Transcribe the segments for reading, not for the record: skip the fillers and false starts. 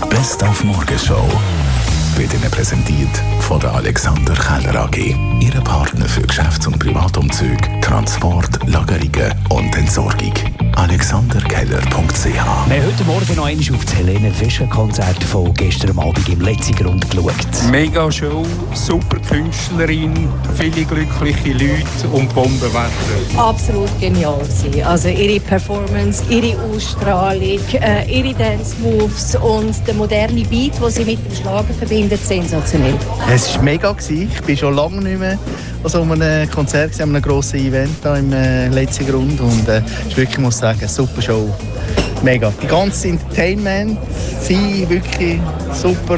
Best auf Morgenshow wird Ihnen präsentiert von der Alexander Keller AG. Ihre Partner für Geschäfts- und Privatumzüge, Transport, Lagerungen und Entsorgung. alexanderkeller.ch. Wir haben heute Morgen noch einmal auf das Helene Fischer Konzert von gestern Abend im Letzigrund geschaut. Mega Show, super Künstlerin, viele glückliche Leute und Bombenwetter. Absolut genial gewesen. Also ihre Performance, ihre Ausstrahlung, ihre Dance Moves und der moderne Beat, den sie mit dem Schlager verbindet, sensationell. Es war mega. Ich bin schon lange nicht mehr an so einem Konzert, an einem grossen Event hier im Letzigrund. Und ich wirklich muss sagen, super Show. Mega. Die ganze Entertainment, sie wirklich super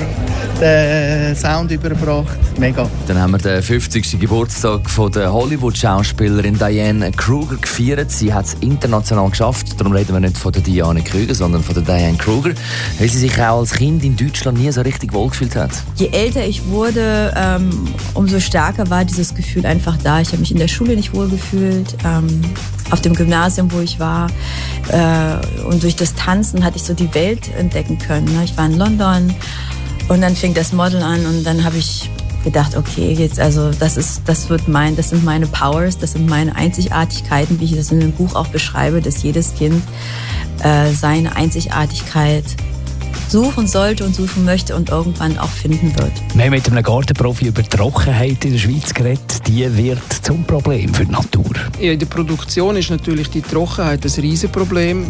den Sound übergebracht. Mega. Dann haben wir den 50. Geburtstag von der Hollywood-Schauspielerin Diane Kruger gefeiert. Sie hat es international geschafft. Darum reden wir nicht von der Diane Kruger, sondern von der Diane Kruger, weil sie sich auch als Kind in Deutschland nie so richtig wohlgefühlt hat. Je älter ich wurde, umso stärker war dieses Gefühl einfach da. Ich habe mich in der Schule nicht wohlgefühlt. Auf dem Gymnasium, wo ich war. Und durch das Tanzen hatte ich so die Welt entdecken können. Ich war in London und dann fing das Model an und dann habe ich gedacht, okay, jetzt, also das sind meine Powers, das sind meine Einzigartigkeiten, wie ich das in dem Buch auch beschreibe, dass jedes Kind seine Einzigartigkeit suchen sollte und suchen möchte und irgendwann auch finden wird. Wir haben mit einem Gartenprofi über Trockenheit in der Schweiz geredet. Die wird zum Problem für die Natur. Ja, in der Produktion ist natürlich die Trockenheit ein Riesenproblem.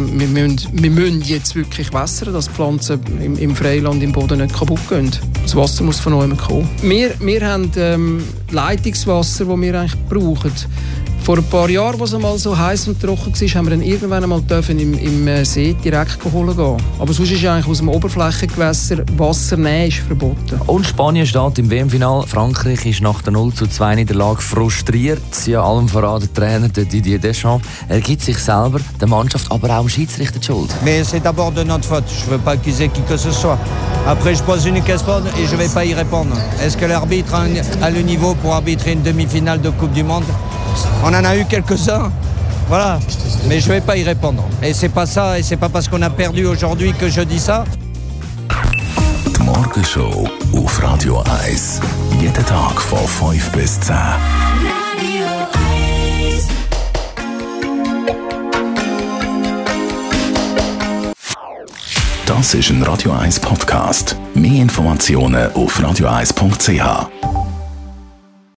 Wir müssen jetzt wirklich wässern, dass die Pflanzen im Freiland im Boden nicht kaputt gehen. Das Wasser muss von oben kommen. Wir haben Leitungswasser, das wir eigentlich brauchen. Vor ein paar Jahren, als es einmal so heiß und trocken war, haben wir dann irgendwann einmal im See direkt holen gehen. Aber sonst ist eigentlich aus dem Oberflächengewässer Wasser nehmen ist verboten. Und Spanien steht im WM-Final. Frankreich ist nach der 0:2 Niederlage frustriert. Ja, allem voran der Trainer Didier Deschamps. Er gibt sich selber, der Mannschaft, aber auch dem Schiedsrichter die Schuld. Mais c'est d'abord de notre faute. Je veux pas accuser qui que ce soit. Après, je pose une question et je vais pas y répondre. Est-ce que l'arbitre a le niveau pour arbitrer une demi-finale de Coupe du Monde? On en a eu quelques-uns, voilà, mais je ne vais pas y répondre. Et c'est pas ça, et c'est pas parce qu'on a perdu aujourd'hui que je dis ça. Die Morgenshow auf Radio 1. Jeden Tag von 5 bis 10. Das ist ein Radio 1 Podcast. Mehr Informationen auf radio1.ch.